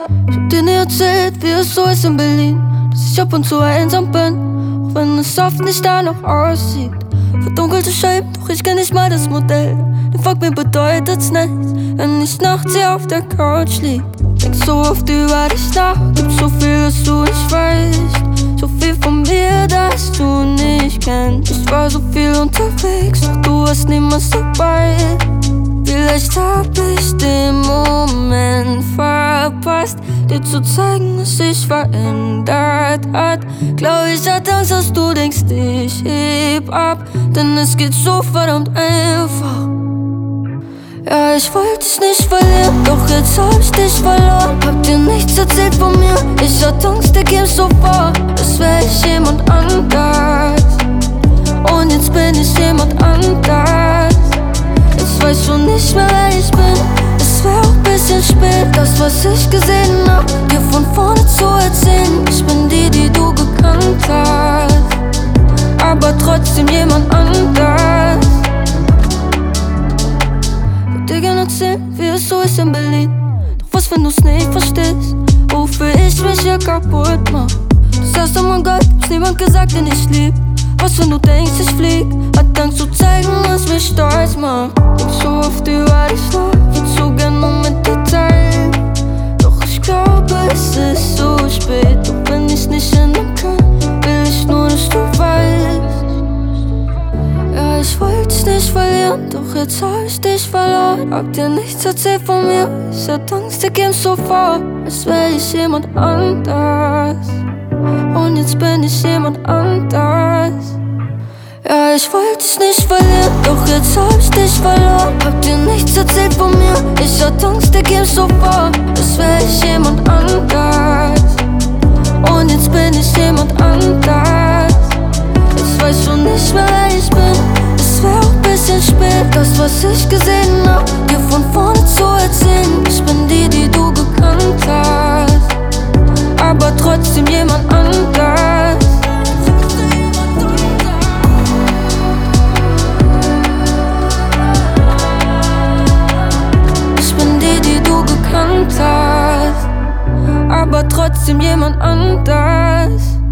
Ich hab dir nie erzählt, wie es so ist in Berlin, dass ich ab und zu einsam bin, auch wenn es oft nicht danach aussieht. Verdunkelte Scheiben, doch ich kenn nicht mal das Modell. Den Fuck, mir bedeutet's nichts, wenn ich nachts hier auf der Couch lieg. Denk so oft über dich nach, gibt so viel, dass du nicht weißt. So viel von mir, das du nicht kennst. Ich war so viel unterwegs, doch du hast niemals dabei. Vielleicht hab ich den Moment verpasst, dir zu zeigen, was sich verändert hat. Glaub ich hatte Angst, dass du denkst, ich heb ab, denn es geht so verdammt einfach. Ja, ich wollte dich nicht verlieren, doch jetzt hab ich dich verloren. Hab dir nichts erzählt von mir, ich hatte Angst, dir ging's so vor, als wär ich jemand anders. Und jetzt bin ich jemand anders. Jetzt weißt du nicht mehr, wer ich bin, es wär auch bisschen spät, das was ich gesehen hab, dir von vorne zu erzählen. Ich bin die du gekannt hast, aber trotzdem jemand anders. Dir gerne erzählen, wie es so ist in Berlin, doch was, wenn du's nicht verstehst, wofür ich mich hier kaputt mach. Du sagst, oh mein Gott, hab's niemand gesagt, den ich lieb. Was, wenn du denkst, ich flieg, hat Angst zu zeigen, was mich stolz macht. Denk so oft über dich nach, würd so gern noch mit dir teilen, doch ich glaube, es ist so spät. Doch wenn ich's nicht ändern kann, will ich nur, dass du weißt. Ja, ich wollte dich nicht verlieren, doch jetzt hab ich dich verloren. Hab dir nichts erzählt von mir, ich hatte Angst, dir ging's so vor, als wär ich jemand anders. Und jetzt bin ich jemand anders. Ja, ich wollte dich nicht verlieren, doch jetzt hab ich dich verloren. Hab dir nichts erzählt von mir, ich hatte Angst, dir ging's so vor, als wär ich jemand anders. Und jetzt bin ich jemand anders. Jetzt weißt du nicht mehr, wer ich bin, es wär auch bisschen spät, das was ich gesehen hab, dir von vorne zu erzählen. Ich bin die du gekannt hast, aber trotzdem jemand anders. Ich bin die du gekannt hast, aber trotzdem jemand anders.